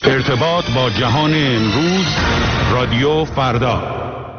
ارتباط با جهان امروز، رادیو فردا.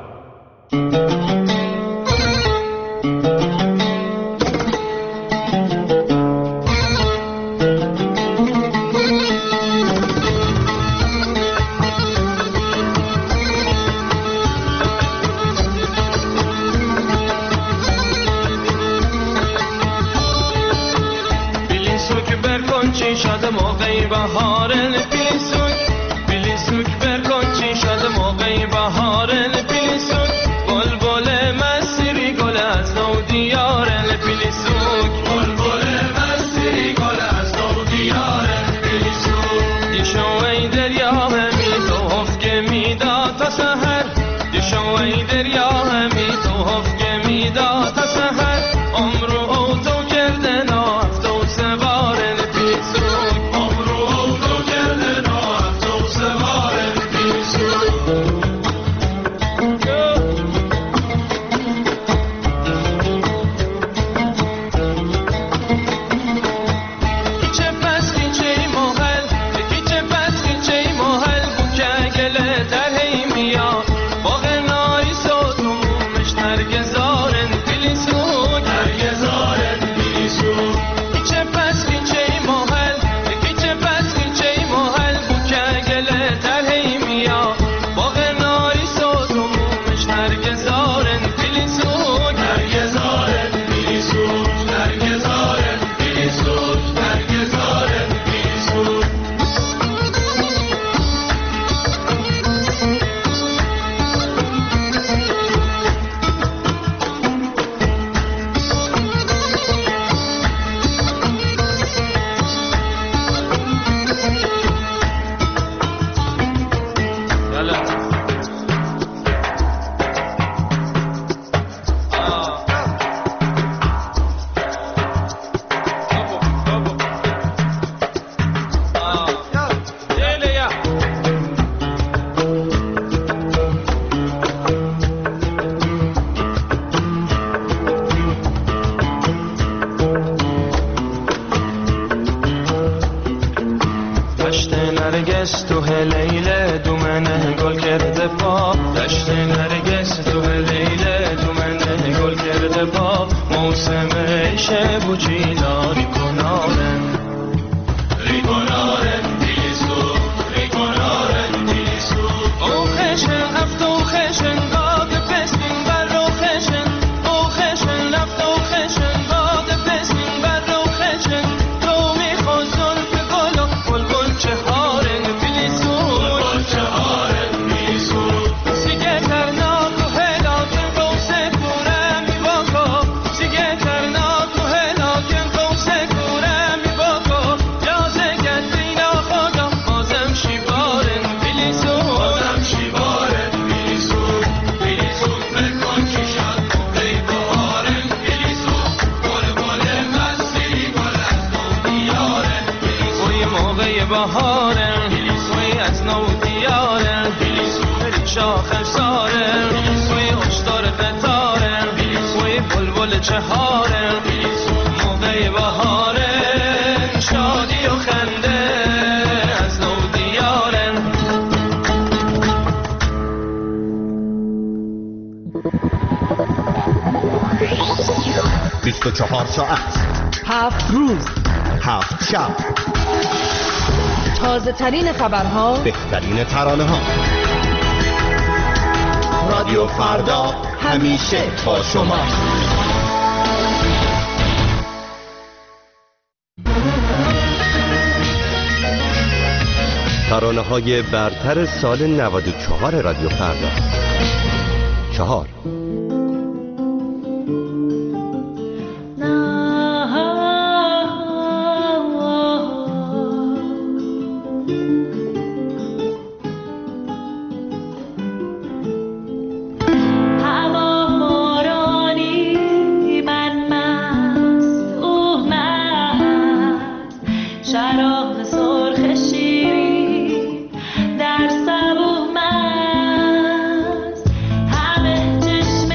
تازه ترین خبرها، بهترین ترانه ها. رادیو فردا همیشه با شما. ترانه های برتر سال 94 رادیو فردا. 4. در صبح مست همه چشم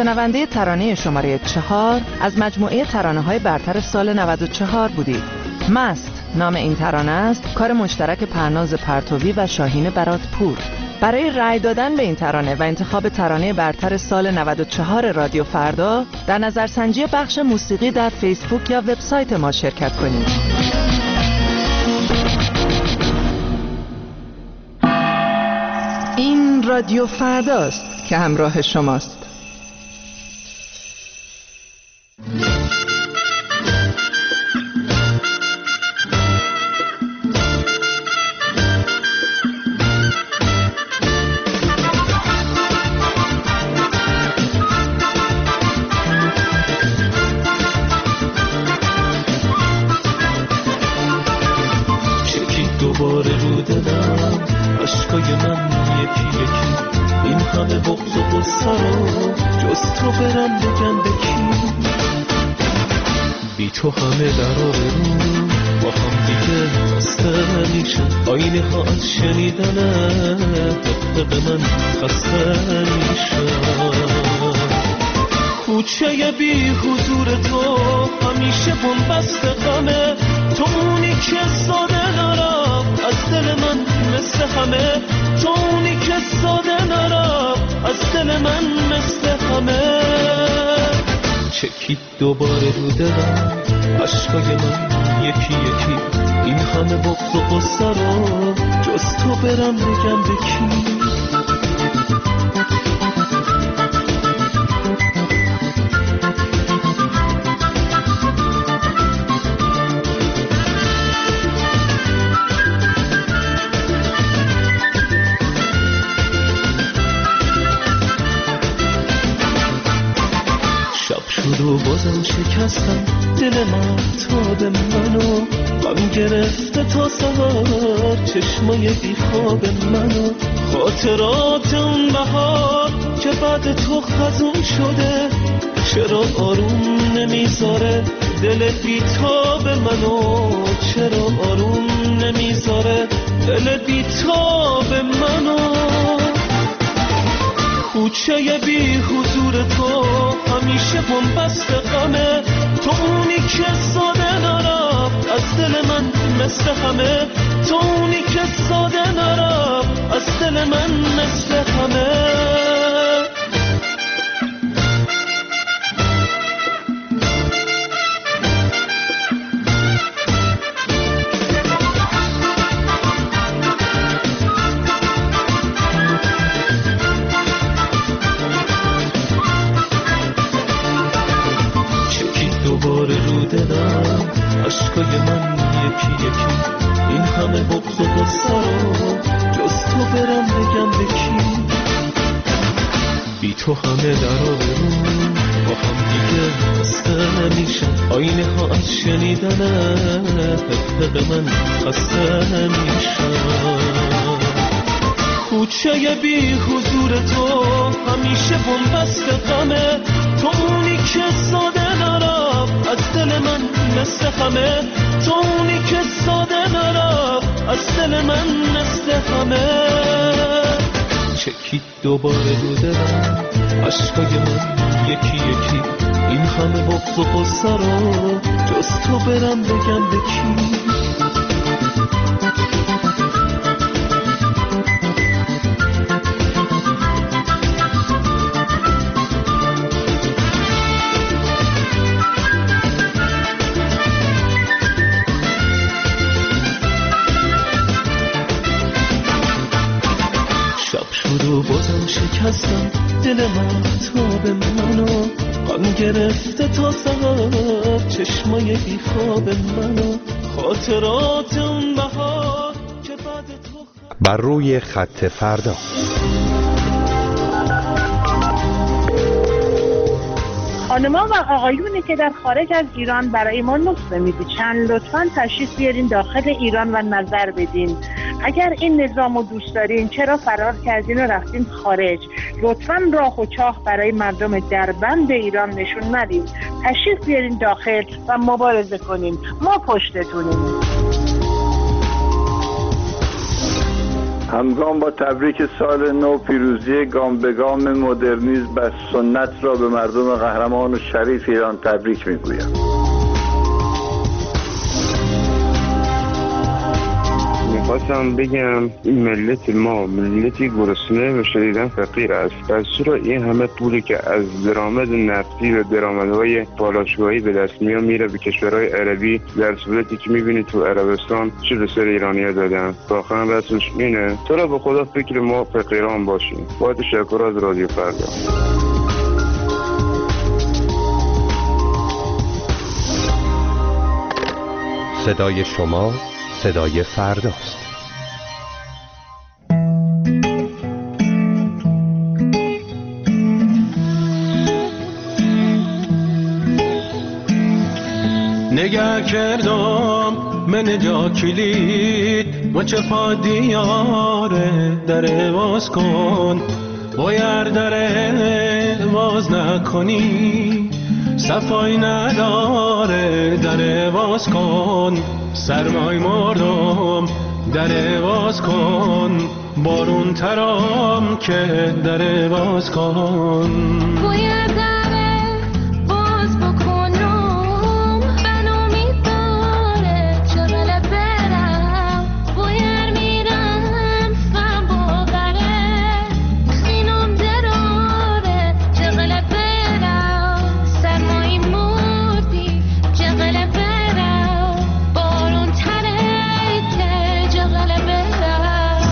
شنونده ترانه شماره 4 از مجموعه ترانه‌های برتر سال 94 بودید. مست نام این ترانه است، کار مشترک پرناز پرتوی و شاهین براتپور. برای رأی دادن به این ترانه و انتخاب ترانه برتر سال 94 رادیو فردا در نظرسنجی بخش موسیقی در فیسبوک یا وبسایت ما شرکت کنید. این رادیو فرداست که همراه شماست. دوباره رو دلم عشقای من یکی یکی، این همه بغض و غصه رو جز تو برم بگم به کی؟ بی تو همه در آبرو با هم دیگه خسته میشن، آینه ها از شنیدن دق من خسته میشن. کوچه بی حضور تو همیشه بنبست غمه، تو اونی که ساده نرم از دل من مثل همه، تو اونی که ساده نرم از دل من مثل همه. چکید دوباره رو دلم عشقای من یکی یکی، این همه بغض و غصه رو جز تو برم بگم به کی؟ و بازم شکستم دل محتاب منو، غم گرفته تا سهر چشمای بیخواب منو. خاطرات اون بهار که بعد تو خزون شده، چرا آروم نمیذاره دل بیتاب منو؟ چرا آروم نمیذاره دل بیتاب منو؟ کوچه بی حضور تو همیشه بنبست غمه، تو اونی که ساده نرم از دل من مثل همه، تو اونی که ساده نرم از دل من مثل همه. عشقای من یکی یکی، این همه بغض و غصه رو جز تو برم بگم به کی؟ بی تو همه در آبرو با هم دیگه خسته نمیشن، آینه ها از شنیدن دق من خسته نمیشن. کوچه بی حضور تو همیشه بنبست غمه، تو اونی که ساده نرم از دل من مثل همه، تو اونی که ساده نرم از دل من مثل همه. چکید دوباره رو دلم عشقای من یکی یکی، این همه بغض و غصه رو جز تو برم بگم به کی؟ و بازم شکستم دل محتاب منو، غم گرفته تا سهر چشمای بیخواب منو. خاطرات اون بهار که بعد تو بر روی خط فردا. خانما و آقایونی که در خارج از ایران برای ما نسخه می‌پیچن، لطفاً تشریف بیارین داخل ایران و نظر بدین. اگر این نظام رو دوست دارین چرا فرار کردین و رفتین خارج؟ لطفاً راه و چاه برای مردم دربند ایران نشون ندید. تشریف بیارین داخل و مبارزه کنین. ما پشتتونیم. همگام با تبریک سال نو پیروزی گام به گام مدرنیسم و سنت را به مردم قهرمان و شریف ایران تبریک میگویم. میخواستم بگم این ملت ما ملتی گرسنه و شدیداً فقیر است. پس چرا این همه پولی که از درآمد نفتی و درآمدهای پالایشگاهی به دست میره به کشورهای عربی، در صورتی که میبینی تو عربستان چه به سر ایرانی‌ها دادن؟ واقعا راستش اینه. چرا به خدا فکر ما فقیران باشیم؟ با تشکر از رادیو فردا. صدای شما صدای فرداست. نگه کردم من جا کلید و چه پا دیاره در باز کن بایر در باز نکنی صفای نداره در باز کن سرمای مردم در باز کن بارون ترام که در باز کن باید در باز بکنم بنامید داره چغل برم باید میرم فهم باقره خینم دراره چغل برم سرمایی مردی چغل برم بارون تره که چغل برم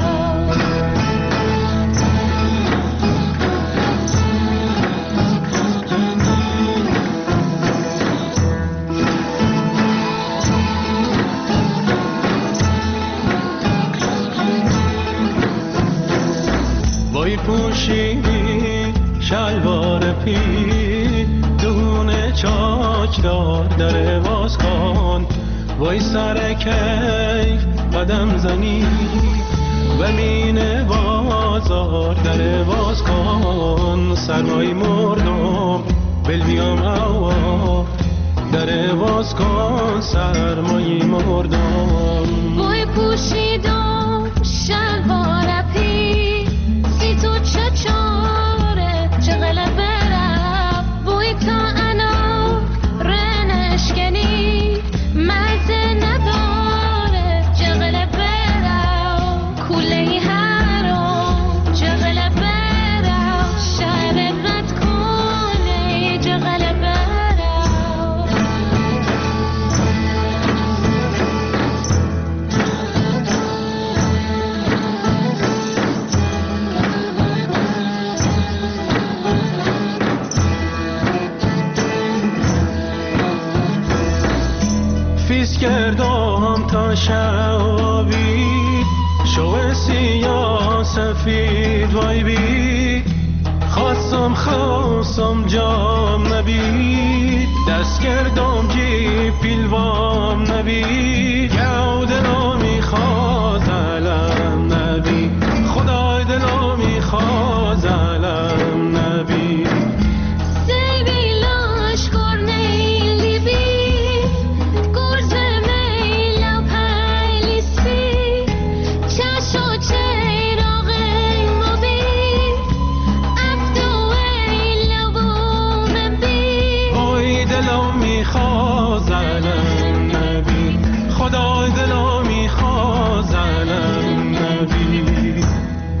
وای پوشیدی شلوار پی دونه چاکدار در باز کن وای سر کیف قدم زنی و مین بازار در باز کن سرمای مردم بل بیام هوا در باز کن سرمای مردم وای پوشیدم شلوار پی سی تو چاره چغل برم وای تا انا رنشکنی مزه نداره چغل برم کوله هرام چغل برم شهر رد کنه چغل برم فیس کردم تا شوابی شو سیاه سفید وای بی خواستم جام نبید دست کردم جی پیلوام نبید گو دلو میخواد علم نبید خدای دلو میخواد علم نبید سیبی لاشکر نیلی بی گرز میلا پیلی سپی چشو چیراغ مبی افتو ایلا بوم بی وای دلو میخواد علم نبید خدای دلو میخواد علم نبید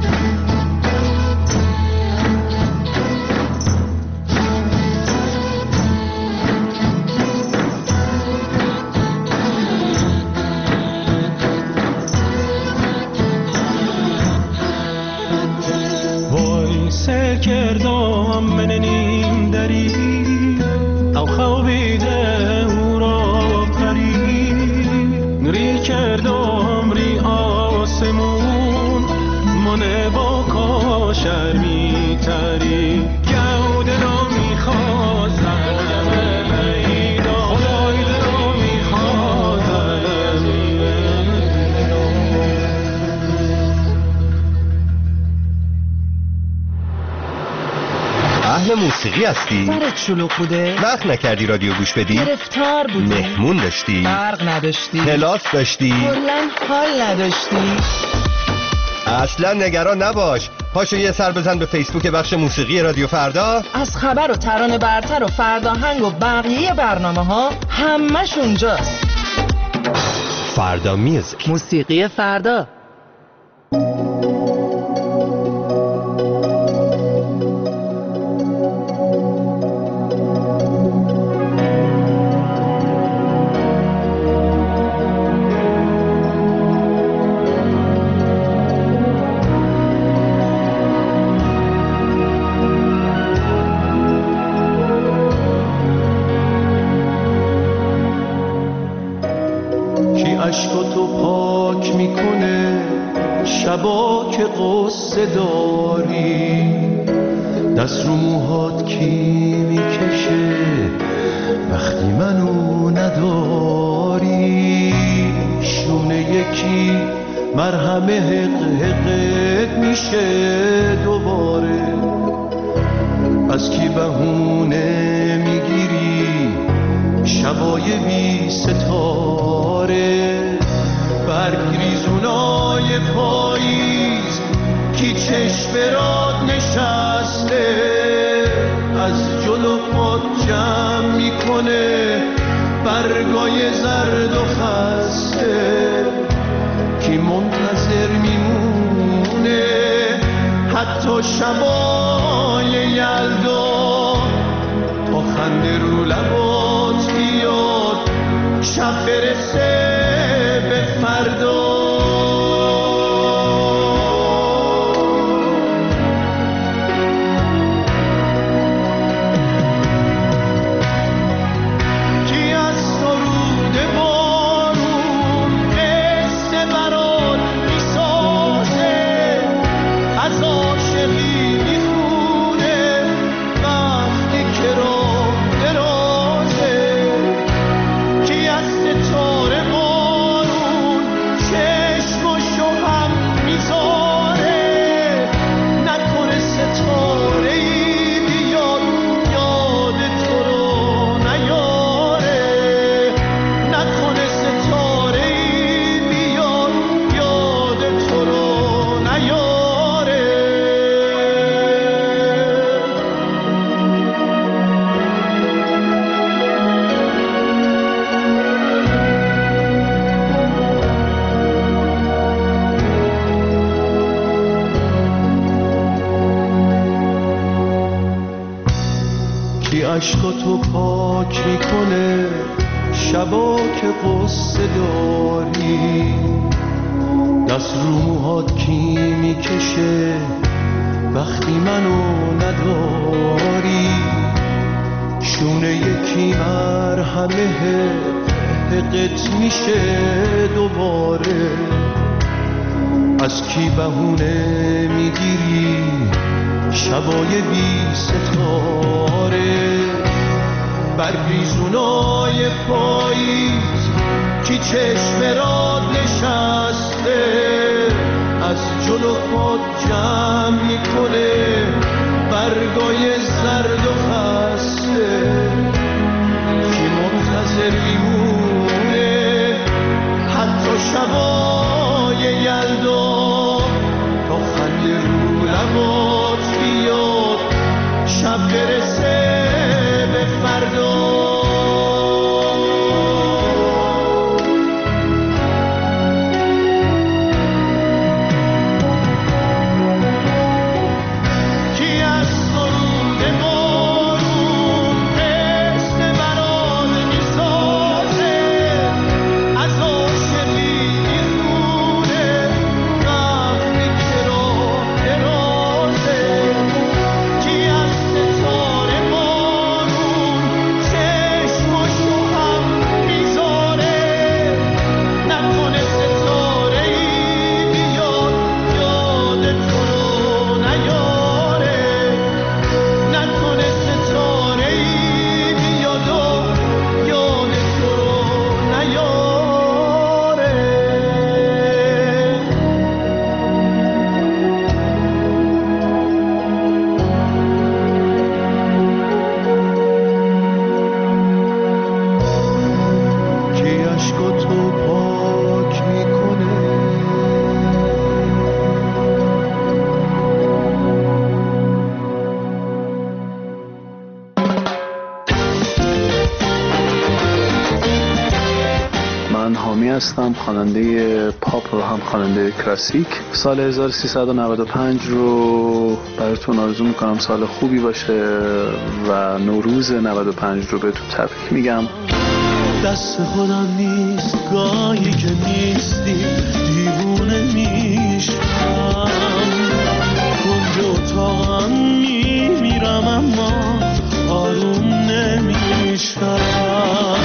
وای سر کردم من نیم دری او خوابیده او را پری ری کردم ری آسمون من با کاشر می تری گو دلو میخواد زلم ایدا خدای دلو میخواد زلم اهل موسیقی هستی؟ سرت شلوغ بوده؟ وقت نکردی رادیو گوش بدی؟ گرفتار بودی؟ مهمون داشتی؟ برق نداشتی؟ کلاس داشتی؟ کلاً حال نداشتی؟ اصلا نگران نباش. پاشو یه سر بزن به فیسبوک بخش موسیقی رادیو فردا. از خبر و ترانه برتر و فرداهنگ و بقیه برنامه ها همش اونجاست. فردا میوزیک، موسیقی فردا. عشقاتو پاک میکنه شبا که قصه داری، دست رو موهات کی میکشه وقتی منو نداری، شونه یکی مرهم حق حقت میشه دوباره، از کی بهونه میگیری شبای بی ستاره، برگ ریزونای پاییز کی چشم برات نشسته، از جلو پات جمع میکنه برگای زرد و خسته، کی منتظر میمونه حتی شبای یلدا، تا خنده رو لبات بیاد شب برسه به فردا. کی از سرود بارون قصه برات میسازه، از عاشقی میخونه وقتی که راه درازه، کی از ستاره بارون چشمشو هم میذاره، نکنه ستاره ای بیاد یاد تو رو نیاره، نکنه ستاره ای بیاد یاد تو رو نیاره. کی عشقاتو پاک میکنه شبا که قصه داری، دست رو موهات کی میکشه وقتی منو نداری، شونه یکی مرهمه حقت میشه دوباره، از کی بهونه میگیری شبای بی ستاره، برگریزونای پاییز کی چشم راد نشسته، از جلو پات جمع میکنه برگای زرد و خسته، کی منتظر میمونه حتی شبای یلدا، تا خنده رو لبات بیاد شب برسه به فردا. ستاره هستم، خواننده پاپ و هم خواننده کلاسیک. سال 1395 رو براتون آرزو میکنم سال خوبی باشه و نوروز 95 رو بهتون تبریک میگم. دست خودم نیست گاهی که نیستی دیوونه میشم، کنج اتاقم میمیرم اما آروم نمیشم.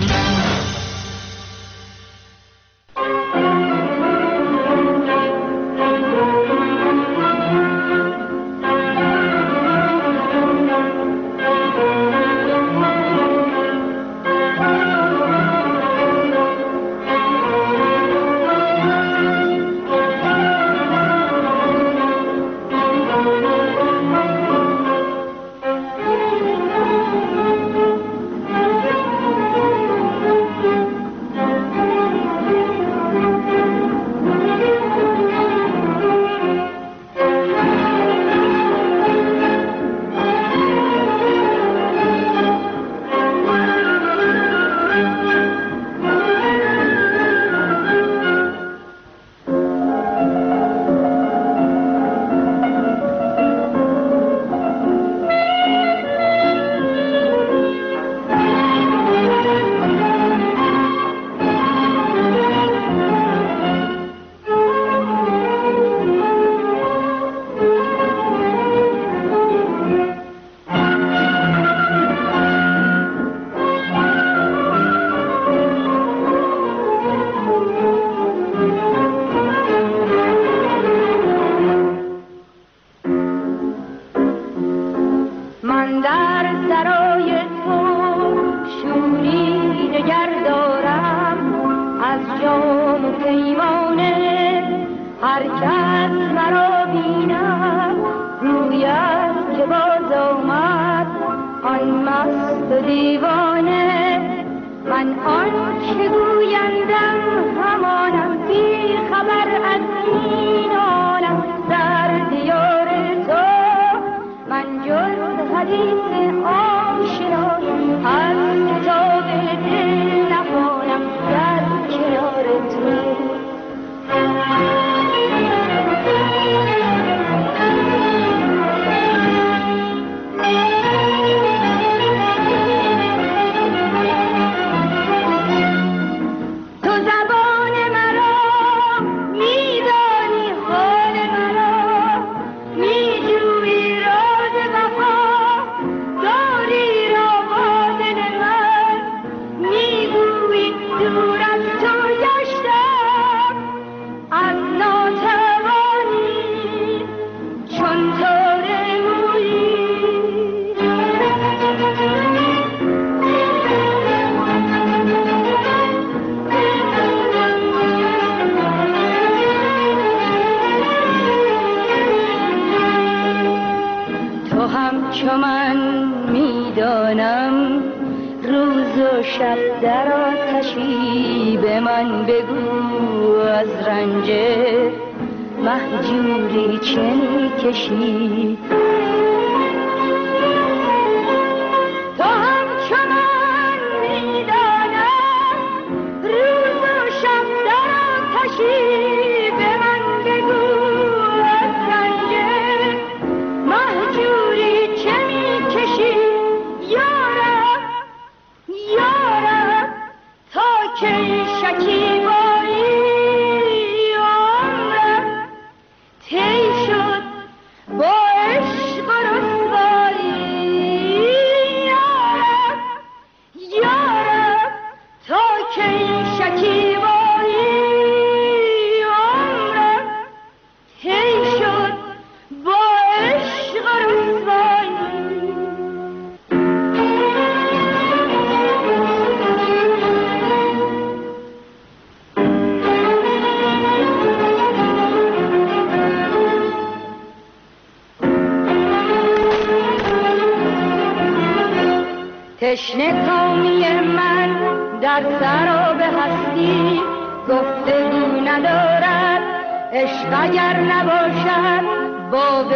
تشنه کامی من در سراب هستی گفتگو ندارد، عشق اگر نباشد باب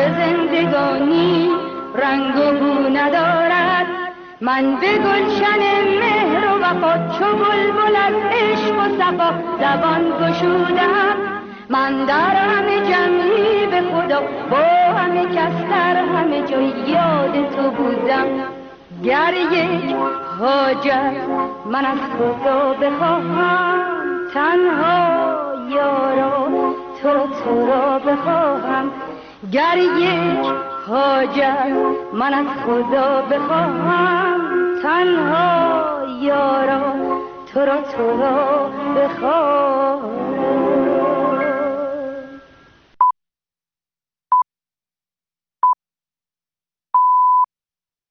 زندگانی رنگ و بو ندارد. من به گلشن مهر و وفا چو بلبل از عشق و صفا زبان گشودم. من در همه جمعی به خدا با همه کس در همه جای یاد تو بودم. گر یک حاجت من از خدا بخواهم تنها یارا تو را بخواهم. گر یک حاجت من از خدا بخواهم تنها یارا تو را بخواهم.